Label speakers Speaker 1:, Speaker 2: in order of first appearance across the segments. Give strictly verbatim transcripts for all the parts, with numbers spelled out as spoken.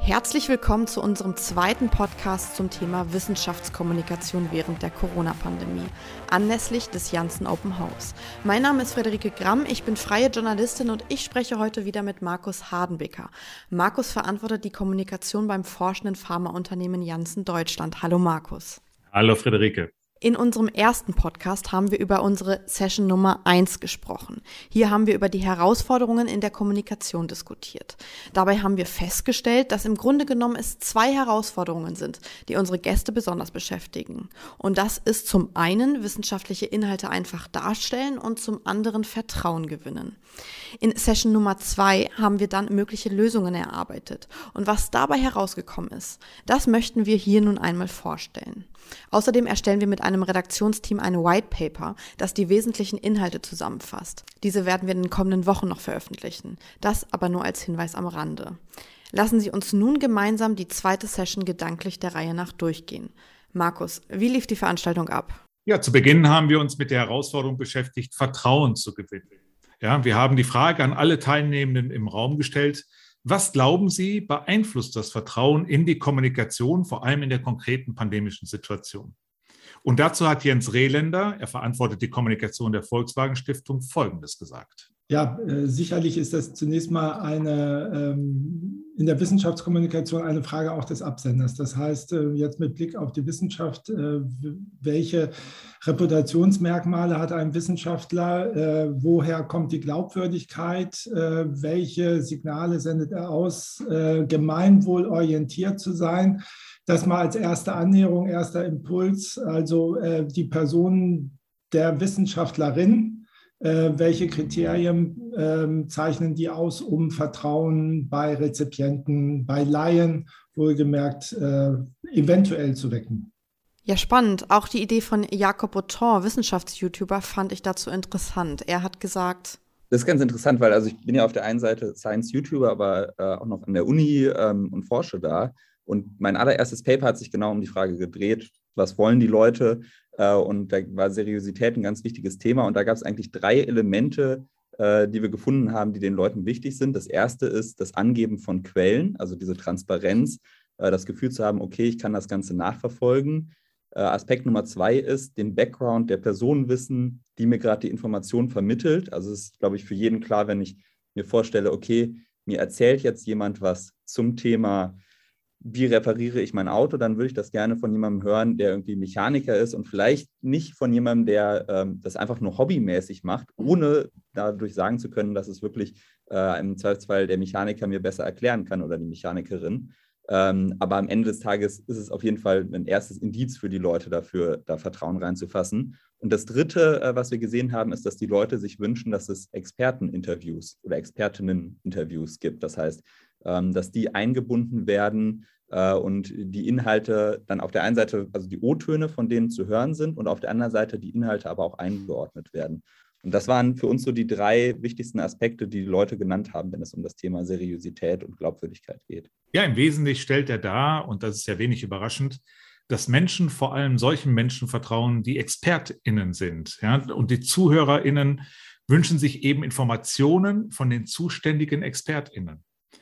Speaker 1: Herzlich willkommen zu unserem zweiten Podcast zum Thema Wissenschaftskommunikation während der Corona-Pandemie, anlässlich des Janssen Open House. Mein Name ist Friederike Gramm, ich bin freie Journalistin und ich spreche heute wieder mit Markus Hardenbecker. Markus verantwortet die Kommunikation beim forschenden Pharmaunternehmen Janssen Deutschland. Hallo Markus.
Speaker 2: Hallo Friederike.
Speaker 1: In unserem ersten Podcast haben wir über unsere Session Nummer eins gesprochen. Hier haben wir über die Herausforderungen in der Kommunikation diskutiert. Dabei haben wir festgestellt, dass im Grunde genommen es zwei Herausforderungen sind, die unsere Gäste besonders beschäftigen. Und das ist zum einen wissenschaftliche Inhalte einfach darstellen und zum anderen Vertrauen gewinnen. In Session Nummer zwei haben wir dann mögliche Lösungen erarbeitet. Und was dabei herausgekommen ist, das möchten wir hier nun einmal vorstellen. Außerdem erstellen wir mit einem Redaktionsteam ein White Paper, das die wesentlichen Inhalte zusammenfasst. Diese werden wir in den kommenden Wochen noch veröffentlichen. Das aber nur als Hinweis am Rande. Lassen Sie uns nun gemeinsam die zweite Session gedanklich der Reihe nach durchgehen. Markus, wie lief die Veranstaltung ab?
Speaker 2: Ja, zu Beginn haben wir uns mit der Herausforderung beschäftigt, Vertrauen zu gewinnen. Ja, wir haben die Frage an alle Teilnehmenden im Raum gestellt: Was glauben Sie, beeinflusst das Vertrauen in die Kommunikation, vor allem in der konkreten pandemischen Situation? Und dazu hat Jens Rehländer, er verantwortet die Kommunikation der Volkswagen Stiftung, Folgendes gesagt.
Speaker 3: Ja, äh, sicherlich ist das zunächst mal eine, ähm, in der Wissenschaftskommunikation eine Frage auch des Absenders. Das heißt, äh, jetzt mit Blick auf die Wissenschaft, äh, welche Reputationsmerkmale hat ein Wissenschaftler, äh, woher kommt die Glaubwürdigkeit, äh, welche Signale sendet er aus, äh, gemeinwohlorientiert zu sein. Das mal als erste Annäherung, erster Impuls, also äh, die Person der Wissenschaftlerin. Äh, welche Kriterien äh, zeichnen die aus, um Vertrauen bei Rezipienten, bei Laien wohlgemerkt äh, eventuell zu wecken?
Speaker 1: Ja, spannend. Auch die Idee von Jakob Auton, Wissenschafts-YouTuber, fand ich dazu interessant. Er hat gesagt:
Speaker 4: Das ist ganz interessant, weil also ich bin ja auf der einen Seite Science-YouTuber, aber äh, auch noch an der Uni ähm, und forsche da. Und mein allererstes Paper hat sich genau um die Frage gedreht: Was wollen die Leute? Und da war Seriosität ein ganz wichtiges Thema. Und da gab es eigentlich drei Elemente, die wir gefunden haben, die den Leuten wichtig sind. Das erste ist das Angeben von Quellen, also diese Transparenz, das Gefühl zu haben, okay, ich kann das Ganze nachverfolgen. Aspekt Nummer zwei ist, den Background der Person wissen, die mir gerade die Information vermittelt. Also es ist, glaube ich, für jeden klar, wenn ich mir vorstelle, okay, mir erzählt jetzt jemand was zum Thema, wie repariere ich mein Auto, dann würde ich das gerne von jemandem hören, der irgendwie Mechaniker ist und vielleicht nicht von jemandem, der ähm, das einfach nur hobbymäßig macht, ohne dadurch sagen zu können, dass es wirklich äh, im Zweifelsfall der Mechaniker mir besser erklären kann oder die Mechanikerin. Ähm, aber am Ende des Tages ist es auf jeden Fall ein erstes Indiz für die Leute dafür, da Vertrauen reinzufassen. Und das Dritte, äh, was wir gesehen haben, ist, dass die Leute sich wünschen, dass es Experteninterviews oder Expertinneninterviews gibt. Das heißt, ähm, dass die eingebunden werden äh, und die Inhalte dann auf der einen Seite, also die O-Töne von denen zu hören sind und auf der anderen Seite die Inhalte aber auch eingeordnet werden. Und das waren für uns so die drei wichtigsten Aspekte, die die Leute genannt haben, wenn es um das Thema Seriosität und Glaubwürdigkeit geht.
Speaker 2: Ja, im Wesentlichen stellt er dar, und das ist ja wenig überraschend, dass Menschen vor allem solchen Menschen vertrauen, die ExpertInnen sind. Ja? Und die ZuhörerInnen wünschen sich eben Informationen von den zuständigen ExpertInnen.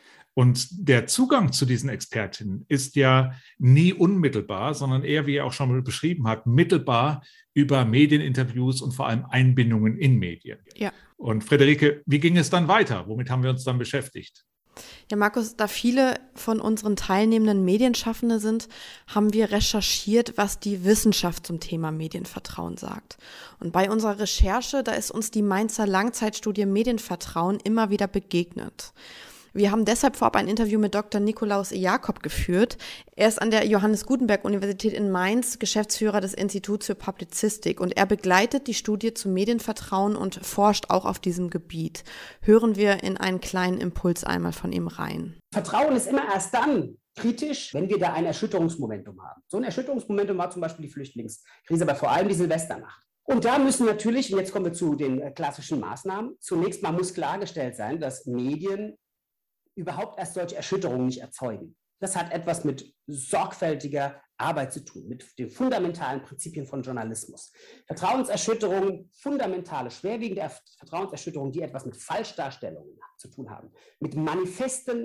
Speaker 2: Und der Zugang zu diesen Expertinnen ist ja nie unmittelbar, sondern eher, wie er auch schon mal beschrieben hat, mittelbar über Medieninterviews und vor allem Einbindungen in Medien.
Speaker 1: Ja.
Speaker 2: Und Friederike, wie ging es dann weiter? Womit haben wir uns dann beschäftigt?
Speaker 1: Ja, Markus, da viele von unseren teilnehmenden Medienschaffende sind, haben wir recherchiert, was die Wissenschaft zum Thema Medienvertrauen sagt. Und bei unserer Recherche, da ist uns die Mainzer Langzeitstudie Medienvertrauen immer wieder begegnet. Wir haben deshalb vorab ein Interview mit Doktor Nikolaus Jakob geführt. Er ist an der Johannes Gutenberg Universität in Mainz Geschäftsführer des Instituts für Publizistik und er begleitet die Studie zu Medienvertrauen und forscht auch auf diesem Gebiet. Hören wir in einen kleinen Impuls einmal von ihm rein.
Speaker 5: Vertrauen ist immer erst dann kritisch, wenn wir da ein Erschütterungsmomentum haben. So ein Erschütterungsmomentum war zum Beispiel die Flüchtlingskrise, aber vor allem die Silvesternacht. Und da müssen natürlich, und jetzt kommen wir zu den klassischen Maßnahmen, zunächst mal muss klargestellt sein, dass Medien überhaupt erst solche Erschütterungen nicht erzeugen. Das hat etwas mit sorgfältiger Arbeit zu tun, mit den fundamentalen Prinzipien von Journalismus. Vertrauenserschütterungen, fundamentale, schwerwiegende Vertrauenserschütterungen, die etwas mit Falschdarstellungen zu tun haben, mit manifesten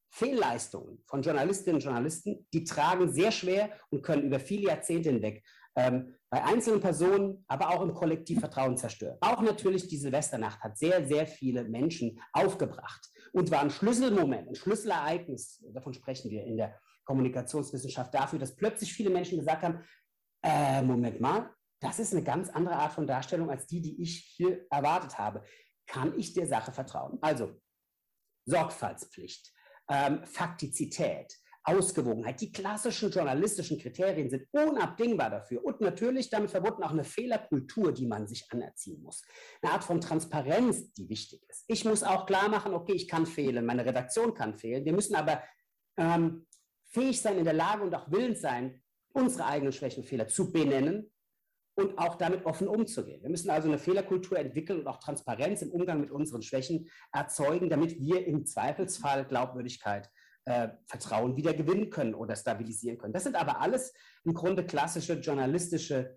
Speaker 5: Fehlleistungen von Journalistinnen und Journalisten, die tragen sehr schwer und können über viele Jahrzehnte hinweg ähm, bei einzelnen Personen, aber auch im Kollektiv Vertrauen zerstören. Auch natürlich die Silvesternacht hat sehr, sehr viele Menschen aufgebracht und war ein Schlüsselmoment, ein Schlüsselereignis, davon sprechen wir in der Kommunikationswissenschaft, dafür, dass plötzlich viele Menschen gesagt haben, äh, Moment mal, das ist eine ganz andere Art von Darstellung als die, die ich hier erwartet habe. Kann ich der Sache vertrauen? Also Sorgfaltspflicht, ähm, Faktizität, Ausgewogenheit, die klassischen journalistischen Kriterien sind unabdingbar dafür und natürlich damit verbunden auch eine Fehlerkultur, die man sich anerziehen muss. Eine Art von Transparenz, die wichtig ist. Ich muss auch klar machen, okay, ich kann fehlen, meine Redaktion kann fehlen. Wir müssen aber ähm, fähig sein, in der Lage und auch willens sein, unsere eigenen Schwächen und Fehler zu benennen und auch damit offen umzugehen. Wir müssen also eine Fehlerkultur entwickeln und auch Transparenz im Umgang mit unseren Schwächen erzeugen, damit wir im Zweifelsfall Glaubwürdigkeit Äh, Vertrauen wieder gewinnen können oder stabilisieren können. Das sind aber alles im Grunde klassische journalistische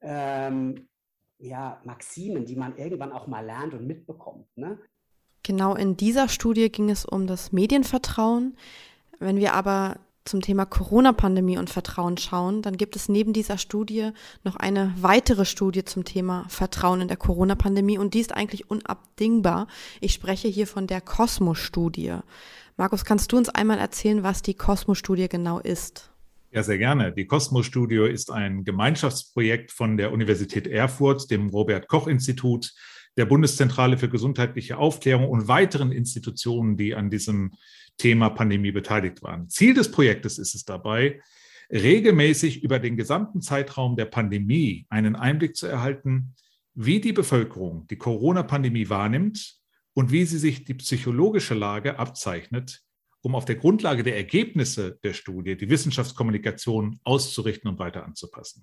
Speaker 5: ähm, ja, Maximen, die man irgendwann auch mal lernt und mitbekommt. Ne?
Speaker 1: Genau in dieser Studie ging es um das Medienvertrauen. Wenn wir aber zum Thema Corona-Pandemie und Vertrauen schauen, dann gibt es neben dieser Studie noch eine weitere Studie zum Thema Vertrauen in der Corona-Pandemie und die ist eigentlich unabdingbar. Ich spreche hier von der Cosmo-Studie. Markus, kannst du uns einmal erzählen, was die Cosmo-Studie genau ist?
Speaker 2: Ja, sehr gerne. Die Cosmo-Studie ist ein Gemeinschaftsprojekt von der Universität Erfurt, dem Robert-Koch-Institut, der Bundeszentrale für gesundheitliche Aufklärung und weiteren Institutionen, die an diesem Thema Pandemie beteiligt waren. Ziel des Projektes ist es dabei, regelmäßig über den gesamten Zeitraum der Pandemie einen Einblick zu erhalten, wie die Bevölkerung die Corona-Pandemie wahrnimmt und wie sie sich die psychologische Lage abzeichnet, um auf der Grundlage der Ergebnisse der Studie die Wissenschaftskommunikation auszurichten und weiter anzupassen.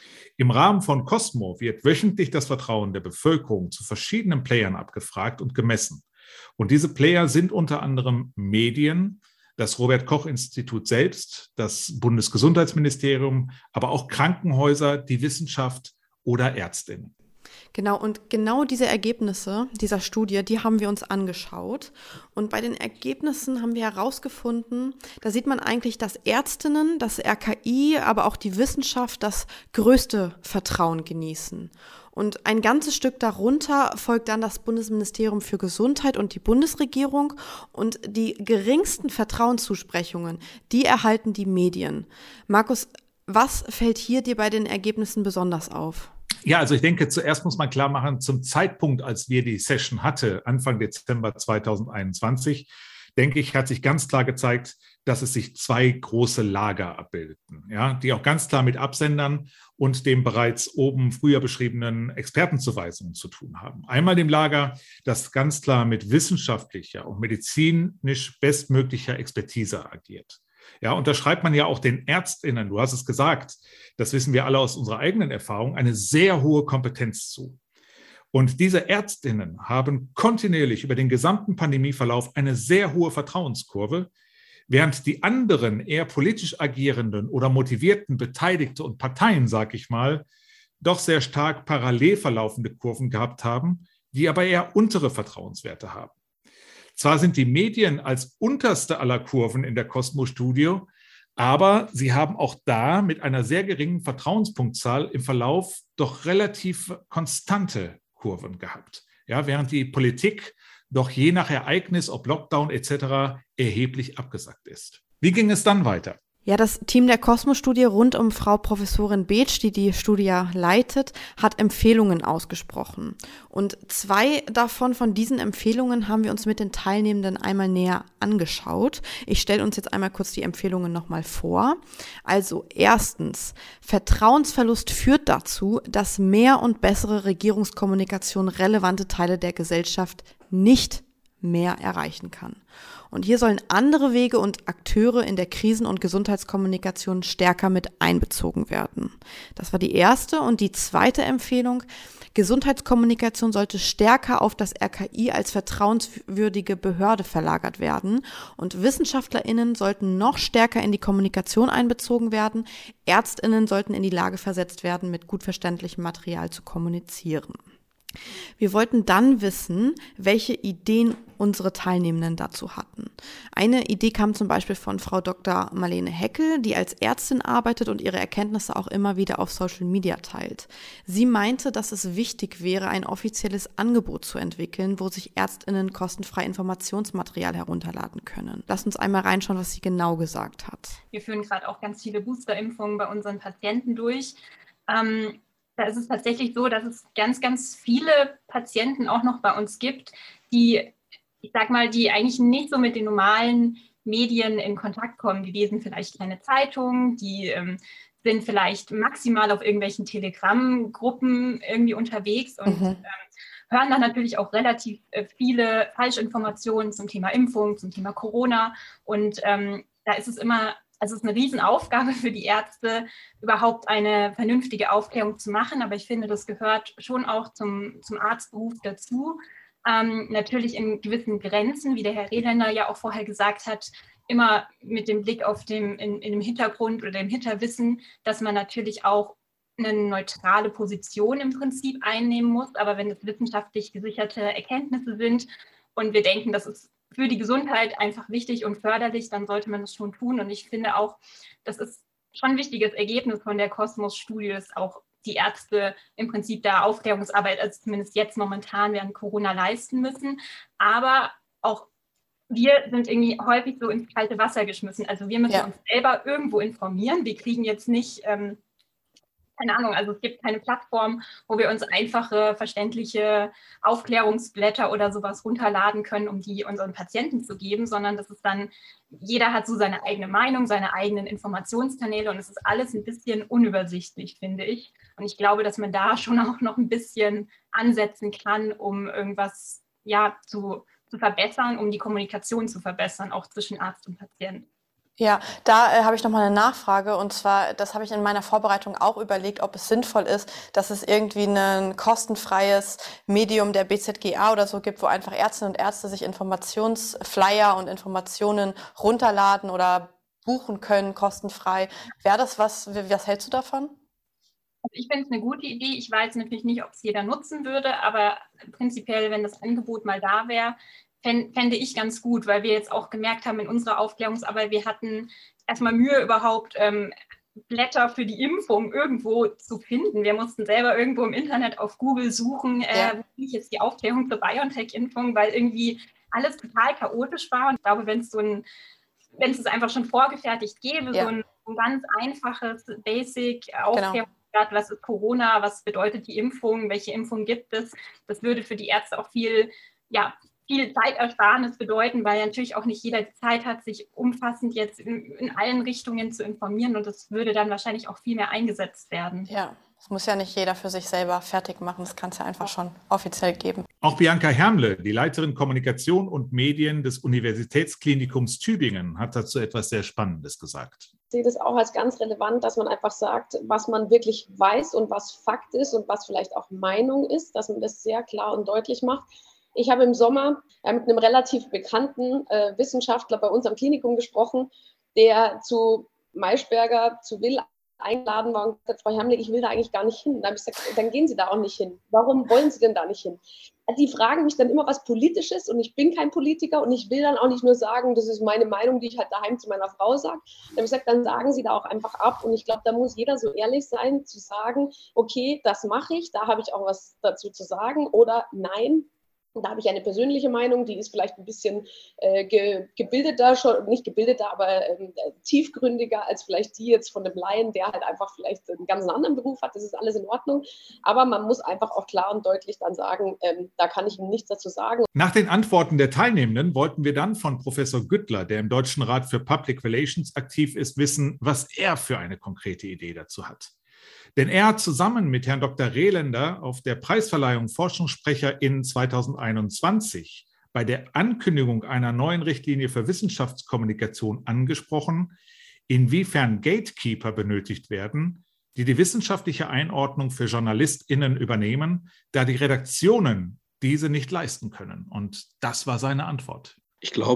Speaker 2: Im Rahmen von Cosmo wird wöchentlich das Vertrauen der Bevölkerung zu verschiedenen Playern abgefragt und gemessen. Und diese Player sind unter anderem Medien, das Robert-Koch-Institut selbst, das Bundesgesundheitsministerium, aber auch Krankenhäuser, die Wissenschaft oder Ärztinnen.
Speaker 1: Genau, und genau diese Ergebnisse dieser Studie, die haben wir uns angeschaut. Und bei den Ergebnissen haben wir herausgefunden, da sieht man eigentlich, dass Ärztinnen, das R K I, aber auch die Wissenschaft das größte Vertrauen genießen. Und ein ganzes Stück darunter folgt dann das Bundesministerium für Gesundheit und die Bundesregierung. Und die geringsten Vertrauenszusprechungen, die erhalten die Medien. Markus, was fällt hier dir bei den Ergebnissen besonders auf?
Speaker 2: Ja, also ich denke, zuerst muss man klar machen, zum Zeitpunkt, als wir die Session hatte, Anfang Dezember zweitausendeinundzwanzig, denke ich, hat sich ganz klar gezeigt, dass es sich zwei große Lager abbildeten, ja, die auch ganz klar mit Absendern und dem bereits oben früher beschriebenen Expertenzuweisungen zu tun haben. Einmal dem Lager, das ganz klar mit wissenschaftlicher und medizinisch bestmöglicher Expertise agiert. Ja, und da schreibt man ja auch den ÄrztInnen, du hast es gesagt, das wissen wir alle aus unserer eigenen Erfahrung, eine sehr hohe Kompetenz zu. Und diese ÄrztInnen haben kontinuierlich über den gesamten Pandemieverlauf eine sehr hohe Vertrauenskurve, während die anderen eher politisch agierenden oder motivierten Beteiligte und Parteien, sag ich mal, doch sehr stark parallel verlaufende Kurven gehabt haben, die aber eher untere Vertrauenswerte haben. Zwar sind die Medien als unterste aller Kurven in der Cosmo-Studie, aber sie haben auch da mit einer sehr geringen Vertrauenspunktzahl im Verlauf doch relativ konstante Kurven gehabt. Ja, während die Politik doch je nach Ereignis, ob Lockdown et cetera, erheblich abgesackt ist. Wie ging es dann weiter?
Speaker 1: Ja, das Team der Cosmo-Studie rund um Frau Professorin Beetsch, die die Studie leitet, hat Empfehlungen ausgesprochen. Und zwei davon, von diesen Empfehlungen, haben wir uns mit den Teilnehmenden einmal näher angeschaut. Ich stelle uns jetzt einmal kurz die Empfehlungen nochmal vor. Also erstens, Vertrauensverlust führt dazu, dass mehr und bessere Regierungskommunikation relevante Teile der Gesellschaft nicht mehr erreichen kann. Und hier sollen andere Wege und Akteure in der Krisen- und Gesundheitskommunikation stärker mit einbezogen werden. Das war die erste. Und die zweite Empfehlung, Gesundheitskommunikation sollte stärker auf das R K I als vertrauenswürdige Behörde verlagert werden. Und WissenschaftlerInnen sollten noch stärker in die Kommunikation einbezogen werden. ÄrztInnen sollten in die Lage versetzt werden, mit gut verständlichem Material zu kommunizieren. Wir wollten dann wissen, welche Ideen unsere Teilnehmenden dazu hatten. Eine Idee kam zum Beispiel von Frau Doktor Marlene Heckel, die als Ärztin arbeitet und ihre Erkenntnisse auch immer wieder auf Social Media teilt. Sie meinte, dass es wichtig wäre, ein offizielles Angebot zu entwickeln, wo sich ÄrztInnen kostenfrei Informationsmaterial herunterladen können. Lass uns einmal reinschauen, was sie genau gesagt hat.
Speaker 6: Wir führen gerade auch ganz viele Boosterimpfungen bei unseren Patienten durch. Ähm, Da ist es tatsächlich so, dass es ganz, ganz viele Patienten auch noch bei uns gibt, die, ich sag mal, die eigentlich nicht so mit den normalen Medien in Kontakt kommen. Die lesen vielleicht kleine Zeitungen, die ähm, sind vielleicht maximal auf irgendwelchen Telegram-Gruppen irgendwie unterwegs und mhm. ähm, hören dann natürlich auch relativ äh, viele Falschinformationen zum Thema Impfung, zum Thema Corona. Und ähm, da ist es immer... Also es ist eine Riesenaufgabe für die Ärzte, überhaupt eine vernünftige Aufklärung zu machen. Aber ich finde, das gehört schon auch zum, zum Arztberuf dazu. Ähm, natürlich in gewissen Grenzen, wie der Herr Rehländer ja auch vorher gesagt hat, immer mit dem Blick auf dem, in, in dem Hintergrund oder dem Hinterwissen, dass man natürlich auch eine neutrale Position im Prinzip einnehmen muss. Aber wenn es wissenschaftlich gesicherte Erkenntnisse sind und wir denken, das ist für die Gesundheit einfach wichtig und förderlich, dann sollte man das schon tun. Und ich finde auch, das ist schon ein wichtiges Ergebnis von der Kosmos-Studie, dass auch die Ärzte im Prinzip da Aufklärungsarbeit, also zumindest jetzt momentan während Corona, leisten müssen. Aber auch wir sind irgendwie häufig so ins kalte Wasser geschmissen. Also wir müssen ja. uns selber irgendwo informieren. Wir kriegen jetzt nicht... Ähm, Keine Ahnung, also es gibt keine Plattform, wo wir uns einfache, verständliche Aufklärungsblätter oder sowas runterladen können, um die unseren Patienten zu geben, sondern das ist dann, jeder hat so seine eigene Meinung, seine eigenen Informationskanäle und es ist alles ein bisschen unübersichtlich, finde ich. Und ich glaube, dass man da schon auch noch ein bisschen ansetzen kann, um irgendwas ja, zu, zu verbessern, um die Kommunikation zu verbessern, auch zwischen Arzt und Patient.
Speaker 1: Ja, da äh, habe ich nochmal eine Nachfrage und zwar, das habe ich in meiner Vorbereitung auch überlegt, ob es sinnvoll ist, dass es irgendwie ein kostenfreies Medium der B Z G A oder so gibt, wo einfach Ärztinnen und Ärzte sich Informationsflyer und Informationen runterladen oder buchen können, kostenfrei. Wäre das was, was hältst du davon?
Speaker 6: Also ich finde es eine gute Idee. Ich weiß natürlich nicht, ob es jeder nutzen würde, aber prinzipiell, wenn das Angebot mal da wäre, fände ich ganz gut, weil wir jetzt auch gemerkt haben in unserer Aufklärungsarbeit, wir hatten erstmal Mühe überhaupt ähm, Blätter für die Impfung irgendwo zu finden. Wir mussten selber irgendwo im Internet auf Google suchen, äh, ja. wo finde ich jetzt die Aufklärung zur BioNTech-Impfung, weil irgendwie alles total chaotisch war. Und ich glaube, wenn es so ein, wenn es einfach schon vorgefertigt gäbe, ja. so ein, ein ganz einfaches Basic-Aufklärung, genau. was ist Corona, was bedeutet die Impfung, welche Impfung gibt es, das würde für die Ärzte auch viel, ja, viel Zeitersparnis bedeuten, weil natürlich auch nicht jeder die Zeit hat, sich umfassend jetzt in, in allen Richtungen zu informieren und das würde dann wahrscheinlich auch viel mehr eingesetzt werden.
Speaker 1: Ja, das muss ja nicht jeder für sich selber fertig machen, das kann es ja einfach schon offiziell geben.
Speaker 2: Auch Bianca Hermle, die Leiterin Kommunikation und Medien des Universitätsklinikums Tübingen, hat dazu etwas sehr Spannendes gesagt.
Speaker 7: Ich sehe das auch als ganz relevant, dass man einfach sagt, was man wirklich weiß und was Fakt ist und was vielleicht auch Meinung ist, dass man das sehr klar und deutlich macht. Ich habe im Sommer äh, mit einem relativ bekannten äh, Wissenschaftler bei uns am Klinikum gesprochen, der zu Maischberger, zu Will eingeladen war und gesagt, Frau Hermle, ich will da eigentlich gar nicht hin. Dann habe ich gesagt, dann gehen Sie da auch nicht hin. Warum wollen Sie denn da nicht hin? Die fragen mich dann immer was Politisches und ich bin kein Politiker und ich will dann auch nicht nur sagen, das ist meine Meinung, die ich halt daheim zu meiner Frau sage. Dann habe ich gesagt, dann sagen Sie da auch einfach ab und ich glaube, da muss jeder so ehrlich sein, zu sagen, okay, das mache ich, da habe ich auch was dazu zu sagen oder nein. Und da habe ich eine persönliche Meinung, die ist vielleicht ein bisschen äh, ge, gebildeter, schon nicht gebildeter, aber ähm, tiefgründiger als vielleicht die jetzt von dem Laien, der halt einfach vielleicht einen ganz anderen Beruf hat. Das ist alles in Ordnung. Aber man muss einfach auch klar und deutlich dann sagen, ähm, da kann ich Ihnen nichts dazu sagen.
Speaker 2: Nach den Antworten der Teilnehmenden wollten wir dann von Professor Güttler, der im Deutschen Rat für Public Relations aktiv ist, wissen, was er für eine konkrete Idee dazu hat. Denn er hat zusammen mit Herrn Doktor Rehländer auf der Preisverleihung ForschungssprecherInnen zweitausendeinundzwanzig bei der Ankündigung einer neuen Richtlinie für Wissenschaftskommunikation angesprochen, inwiefern Gatekeeper benötigt werden, die die wissenschaftliche Einordnung für JournalistInnen übernehmen, da die Redaktionen diese nicht leisten können. Und das war seine Antwort.
Speaker 8: Ich glaube,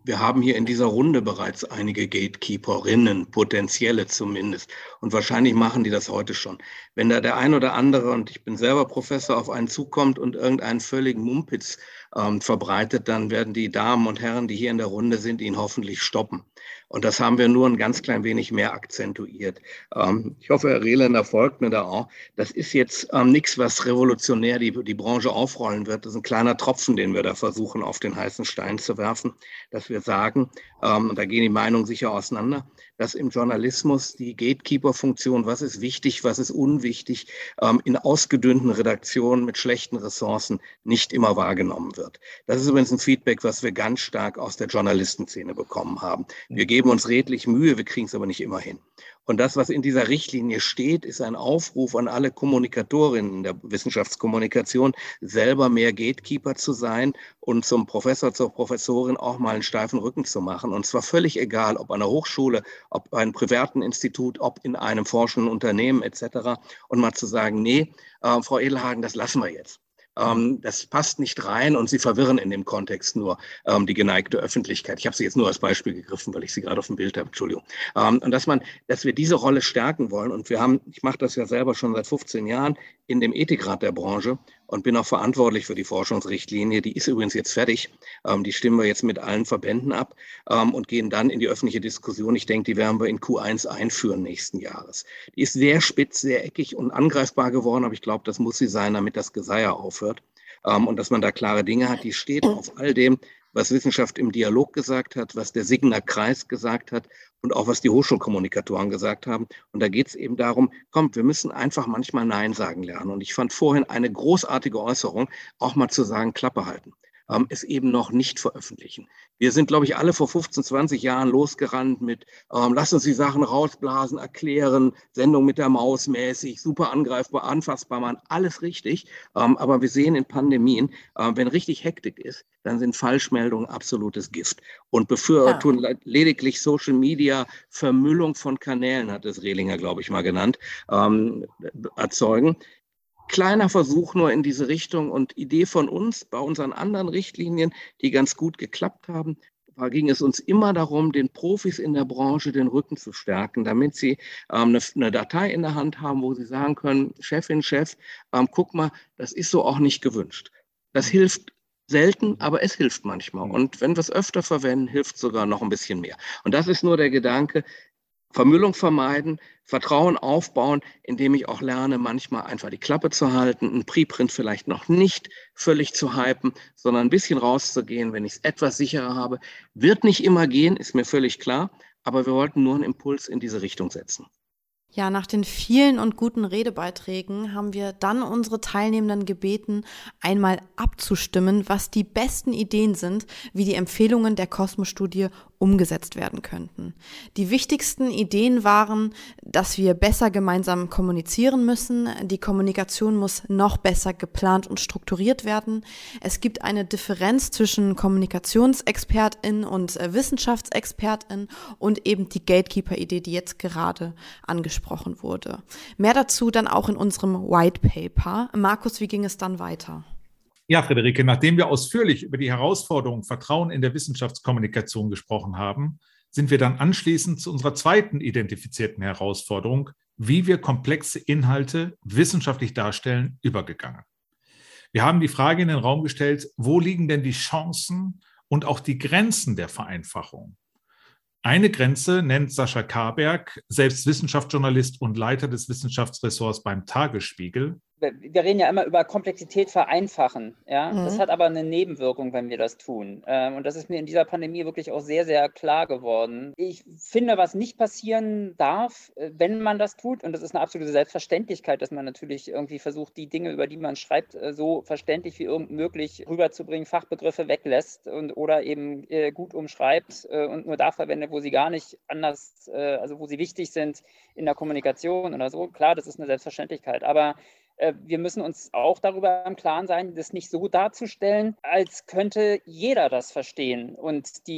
Speaker 8: Wir haben hier in dieser Runde bereits einige Gatekeeperinnen, potenzielle zumindest. Und wahrscheinlich machen die das heute schon. Wenn da der ein oder andere, und ich bin selber Professor, auf einen zukommt und irgendeinen völligen Mumpitz ähm, verbreitet, dann werden die Damen und Herren, die hier in der Runde sind, ihn hoffentlich stoppen. Und das haben wir nur ein ganz klein wenig mehr akzentuiert. Ähm, ich hoffe, Herr Rehländer folgt mir da auch. Das ist jetzt ähm, nichts, was revolutionär die, die Branche aufrollen wird. Das ist ein kleiner Tropfen, den wir da versuchen, auf den heißen Stein zu werfen, dass wir sagen, ähm, und da gehen die Meinungen sicher auseinander, dass im Journalismus die Gatekeeper-Funktion, was ist wichtig, was ist unwichtig, ähm, in ausgedünnten Redaktionen mit schlechten Ressourcen nicht immer wahrgenommen wird. Das ist übrigens ein Feedback, was wir ganz stark aus der Journalistenszene bekommen haben. Wir geben uns redlich Mühe, wir kriegen es aber nicht immer hin. Und das, was in dieser Richtlinie steht, ist ein Aufruf an alle Kommunikatorinnen der Wissenschaftskommunikation, selber mehr Gatekeeper zu sein und zum Professor, zur Professorin auch mal einen steifen Rücken zu machen. Und zwar völlig egal, ob an der Hochschule, ob bei einem privaten Institut, ob in einem forschenden Unternehmen et cetera. Und mal zu sagen, nee, äh, Frau Edelhagen, das lassen wir jetzt. Ähm, das passt nicht rein und Sie verwirren in dem Kontext nur ähm, die geneigte Öffentlichkeit. Ich habe sie jetzt nur als Beispiel gegriffen, weil ich sie gerade auf dem Bild habe, Entschuldigung. Ähm, und dass man, dass wir diese Rolle stärken wollen und wir haben, ich mache das ja selber schon seit fünfzehn Jahren in dem Ethikrat der Branche und bin auch verantwortlich für die Forschungsrichtlinie. Die ist übrigens jetzt fertig. Ähm, die stimmen wir jetzt mit allen Verbänden ab ähm, und gehen dann in die öffentliche Diskussion. Ich denke, die werden wir in Q eins einführen nächsten Jahres. Die ist sehr spitz, sehr eckig und angreifbar geworden, aber ich glaube, das muss sie sein, damit das Geseier aufhört. Ähm, und dass man da klare Dinge hat, die steht auf all dem, was Wissenschaft im Dialog gesagt hat, was der Signer Kreis gesagt hat und auch was die Hochschulkommunikatoren gesagt haben. Und da geht es eben darum, kommt, wir müssen einfach manchmal Nein sagen lernen. Und ich fand vorhin eine großartige Äußerung, auch mal zu sagen, Klappe halten. Ähm, es eben noch nicht veröffentlichen. Wir sind, glaube ich, alle vor fünfzehn, zwanzig Jahren losgerannt mit, ähm, lass uns die Sachen rausblasen, erklären, Sendung mit der Maus mäßig, super angreifbar, anfassbar machen, alles richtig. Ähm, aber wir sehen in Pandemien, äh, wenn richtig Hektik ist, dann sind Falschmeldungen absolutes Gift. Und befürworten ja. lediglich Social Media, Vermüllung von Kanälen, hat es Rehlinger, glaube ich, mal genannt, ähm, erzeugen. Kleiner Versuch nur in diese Richtung und Idee von uns bei unseren anderen Richtlinien, die ganz gut geklappt haben, da ging es uns immer darum, den Profis in der Branche den Rücken zu stärken, damit sie ähm, eine, eine Datei in der Hand haben, wo sie sagen können, Chefin, Chef, ähm, guck mal, das ist so auch nicht gewünscht. Das hilft selten, aber es hilft manchmal. Und wenn wir es öfter verwenden, hilft es sogar noch ein bisschen mehr. Und das ist nur der Gedanke, Vermüllung vermeiden, Vertrauen aufbauen, indem ich auch lerne, manchmal einfach die Klappe zu halten, einen Preprint vielleicht noch nicht völlig zu hypen, sondern ein bisschen rauszugehen, wenn ich es etwas sicherer habe. Wird nicht immer gehen, ist mir völlig klar, aber wir wollten nur einen Impuls in diese Richtung setzen.
Speaker 1: Ja, nach den vielen und guten Redebeiträgen haben wir dann unsere Teilnehmenden gebeten, einmal abzustimmen, was die besten Ideen sind, wie die Empfehlungen der Kosmo-Studie umgesetzt werden könnten. Die wichtigsten Ideen waren, dass wir besser gemeinsam kommunizieren müssen, die Kommunikation muss noch besser geplant und strukturiert werden. Es gibt eine Differenz zwischen KommunikationsexpertInnen und äh, WissenschaftsexpertInnen und eben die Gatekeeper-Idee, die jetzt gerade angesprochen wurde. Mehr dazu dann auch in unserem White Paper. Markus, wie ging es dann weiter?
Speaker 2: Ja, Friederike, nachdem wir ausführlich über die Herausforderung Vertrauen in der Wissenschaftskommunikation gesprochen haben, sind wir dann anschließend zu unserer zweiten identifizierten Herausforderung, wie wir komplexe Inhalte wissenschaftlich darstellen, übergegangen. Wir haben die Frage in den Raum gestellt, wo liegen denn die Chancen und auch die Grenzen der Vereinfachung? Eine Grenze nennt Sascha Karberg, selbst Wissenschaftsjournalist und Leiter des Wissenschaftsressorts beim Tagesspiegel.
Speaker 9: Wir reden ja immer über Komplexität vereinfachen. Ja? Mhm. Das hat aber eine Nebenwirkung, wenn wir das tun. Und das ist mir in dieser Pandemie wirklich auch sehr, sehr klar geworden. Ich finde, was nicht passieren darf, wenn man das tut, und das ist eine absolute Selbstverständlichkeit, dass man natürlich irgendwie versucht, die Dinge, über die man schreibt, so verständlich wie irgend möglich rüberzubringen, Fachbegriffe weglässt und oder eben gut umschreibt und nur da verwendet, wo sie gar nicht anders, also wo sie wichtig sind in der Kommunikation oder so. Klar, das ist eine Selbstverständlichkeit, aber wir müssen uns auch darüber im Klaren sein, das nicht so darzustellen, als könnte jeder das verstehen und die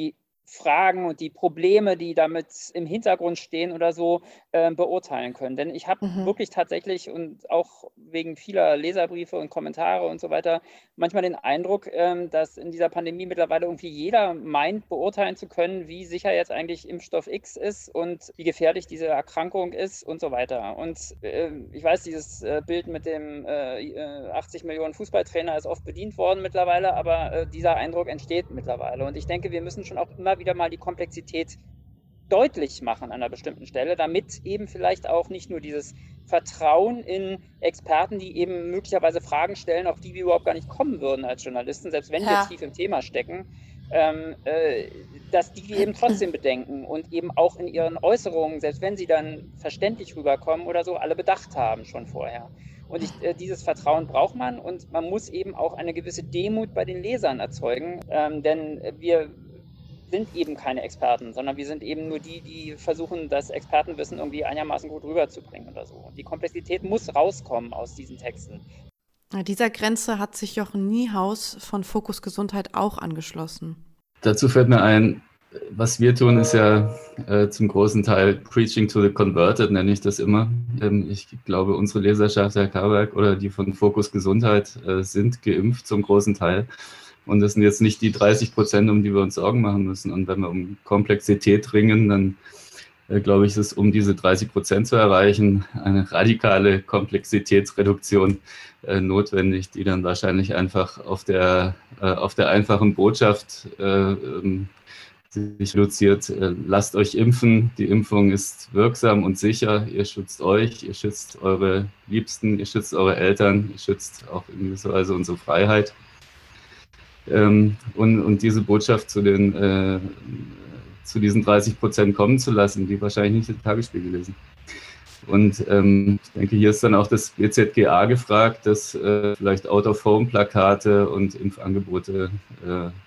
Speaker 9: Fragen und die Probleme, die damit im Hintergrund stehen oder so, äh, beurteilen können. Denn ich habe mhm. wirklich tatsächlich und auch wegen vieler Leserbriefe und Kommentare und so weiter manchmal den Eindruck, ähm, dass in dieser Pandemie mittlerweile irgendwie jeder meint, beurteilen zu können, wie sicher jetzt eigentlich Impfstoff X ist und wie gefährlich diese Erkrankung ist und so weiter. Und äh, ich weiß, dieses äh, Bild mit dem äh, achtzig Millionen Fußballtrainer ist oft bedient worden mittlerweile, aber äh, dieser Eindruck entsteht mittlerweile. Und ich denke, wir müssen schon auch immer wieder mal die Komplexität deutlich machen an einer bestimmten Stelle, damit eben vielleicht auch nicht nur dieses Vertrauen in Experten, die eben möglicherweise Fragen stellen, auf die wir überhaupt gar nicht kommen würden als Journalisten, selbst wenn ja. wir tief im Thema stecken, ähm, äh, dass die eben trotzdem bedenken und eben auch in ihren Äußerungen, selbst wenn sie dann verständlich rüberkommen oder so, alle bedacht haben schon vorher. Und ich, äh, dieses Vertrauen braucht man und man muss eben auch eine gewisse Demut bei den Lesern erzeugen, ähm, denn wir sind eben keine Experten, sondern wir sind eben nur die, die versuchen, das Expertenwissen irgendwie einigermaßen gut rüberzubringen oder so. Und die Komplexität muss rauskommen aus diesen Texten.
Speaker 1: An dieser Grenze hat sich Jochen Niehaus von Fokus Gesundheit auch angeschlossen.
Speaker 10: Dazu fällt mir ein, was wir tun, ist ja äh, zum großen Teil Preaching to the Converted, nenne ich das immer. Ähm, ich glaube, unsere Leserschaft, Herr Karberg, oder die von Fokus Gesundheit äh, sind geimpft zum großen Teil. Und das sind jetzt nicht die dreißig Prozent, um die wir uns Sorgen machen müssen. Und wenn wir um Komplexität ringen, dann äh, glaube ich, ist es, um diese dreißig Prozent zu erreichen, eine radikale Komplexitätsreduktion äh, notwendig, die dann wahrscheinlich einfach auf der, äh, auf der einfachen Botschaft äh, ähm, sich reduziert. Äh, lasst euch impfen, die Impfung ist wirksam und sicher, ihr schützt euch, ihr schützt eure Liebsten, ihr schützt eure Eltern, ihr schützt auch in gewisser Weise unsere Freiheit. Ähm, und, und diese Botschaft zu, den, äh, zu diesen dreißig Prozent kommen zu lassen, die wahrscheinlich nicht den Tagesspiegel lesen. Und ähm, ich denke, hier ist dann auch das B Z G A gefragt, dass äh, vielleicht Out-of-Home-Plakate und Impfangebote äh, äh,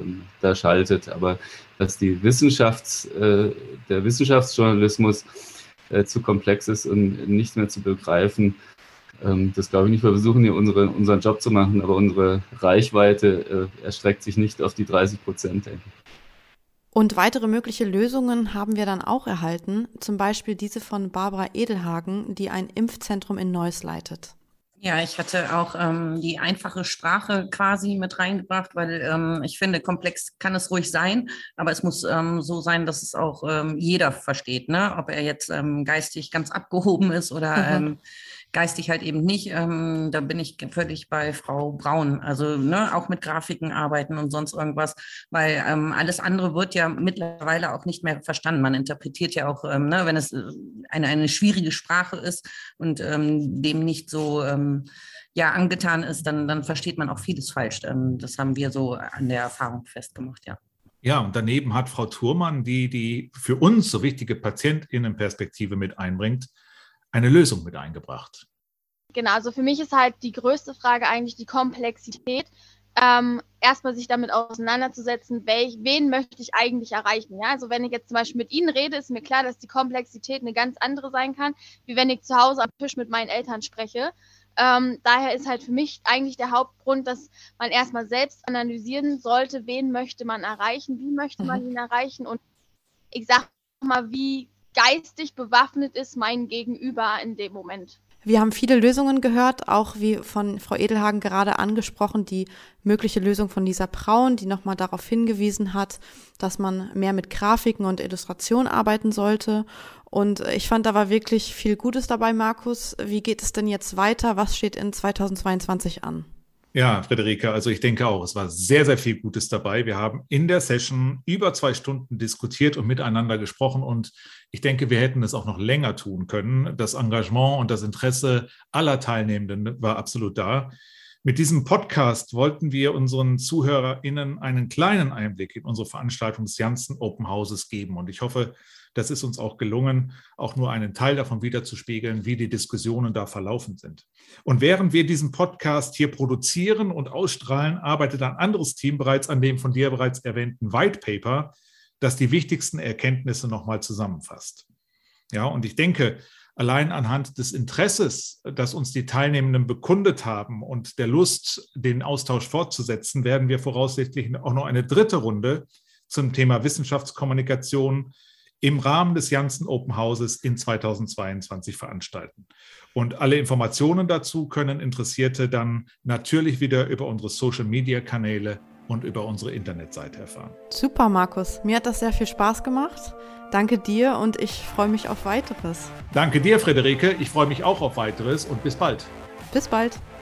Speaker 10: da schaltet, aber dass die Wissenschafts-, äh, der Wissenschaftsjournalismus äh, zu komplex ist und nicht mehr zu begreifen. Das glaube ich nicht. Wir versuchen hier unsere, unseren Job zu machen, aber unsere Reichweite äh, erstreckt sich nicht auf die dreißig Prozent, denke ich.
Speaker 1: Und weitere mögliche Lösungen haben wir dann auch erhalten, zum Beispiel diese von Barbara Edelhagen, die ein Impfzentrum in Neuss leitet.
Speaker 11: Ja, ich hatte auch ähm, die einfache Sprache quasi mit reingebracht, weil ähm, ich finde, komplex kann es ruhig sein, aber es muss ähm, so sein, dass es auch ähm, jeder versteht, ne? Ob er jetzt ähm, geistig ganz abgehoben ist oder mhm. ähm, geistig halt eben nicht. Ähm, da bin ich völlig bei Frau Braun. Also ne, auch mit Grafiken arbeiten und sonst irgendwas, weil ähm, alles andere wird ja mittlerweile auch nicht mehr verstanden. Man interpretiert ja auch, ähm, ne, wenn es eine, eine schwierige Sprache ist und ähm, dem nicht so ähm, ja, angetan ist, dann, dann versteht man auch vieles falsch. Ähm, das haben wir so an der Erfahrung festgemacht, ja.
Speaker 2: Ja, und daneben hat Frau Thurmann, die die für uns so wichtige PatientInnenperspektive mit einbringt, eine Lösung mit eingebracht.
Speaker 12: Genau, also für mich ist halt die größte Frage eigentlich die Komplexität. Ähm, erstmal sich damit auseinanderzusetzen, welch, wen möchte ich eigentlich erreichen. Ja? Also wenn ich jetzt zum Beispiel mit Ihnen rede, ist mir klar, dass die Komplexität eine ganz andere sein kann, wie wenn ich zu Hause am Tisch mit meinen Eltern spreche. Ähm, daher ist halt für mich eigentlich der Hauptgrund, dass man erstmal selbst analysieren sollte, wen möchte man erreichen, wie möchte man ihn erreichen und ich sag mal, wie geistig bewaffnet ist mein Gegenüber in dem Moment.
Speaker 1: Wir haben viele Lösungen gehört, auch wie von Frau Edelhagen gerade angesprochen, die mögliche Lösung von Lisa Braun, die nochmal darauf hingewiesen hat, dass man mehr mit Grafiken und Illustrationen arbeiten sollte. Und ich fand, da war wirklich viel Gutes dabei, Markus. Wie geht es denn jetzt weiter? Was steht in zweitausendzweiundzwanzig an?
Speaker 2: Ja, Friederike, also ich denke auch, es war sehr, sehr viel Gutes dabei. Wir haben in der Session über zwei Stunden diskutiert und miteinander gesprochen und ich denke, wir hätten es auch noch länger tun können. Das Engagement und das Interesse aller Teilnehmenden war absolut da. Mit diesem Podcast wollten wir unseren ZuhörerInnen einen kleinen Einblick in unsere Veranstaltung des Janssen Open Houses geben und ich hoffe, das ist uns auch gelungen, auch nur einen Teil davon wiederzuspiegeln, wie die Diskussionen da verlaufen sind. Und während wir diesen Podcast hier produzieren und ausstrahlen, arbeitet ein anderes Team bereits an dem von dir bereits erwähnten White Paper, das die wichtigsten Erkenntnisse nochmal zusammenfasst. Ja, und ich denke, allein anhand des Interesses, das uns die Teilnehmenden bekundet haben und der Lust, den Austausch fortzusetzen, werden wir voraussichtlich auch noch eine dritte Runde zum Thema Wissenschaftskommunikation im Rahmen des Janssen Open Houses in zweitausendzweiundzwanzig veranstalten. Und alle Informationen dazu können Interessierte dann natürlich wieder über unsere Social-Media-Kanäle und über unsere Internetseite erfahren.
Speaker 1: Super, Markus. Mir hat das sehr viel Spaß gemacht. Danke dir und ich freue mich auf Weiteres.
Speaker 2: Danke dir, Friederike. Ich freue mich auch auf Weiteres und bis bald.
Speaker 1: Bis bald.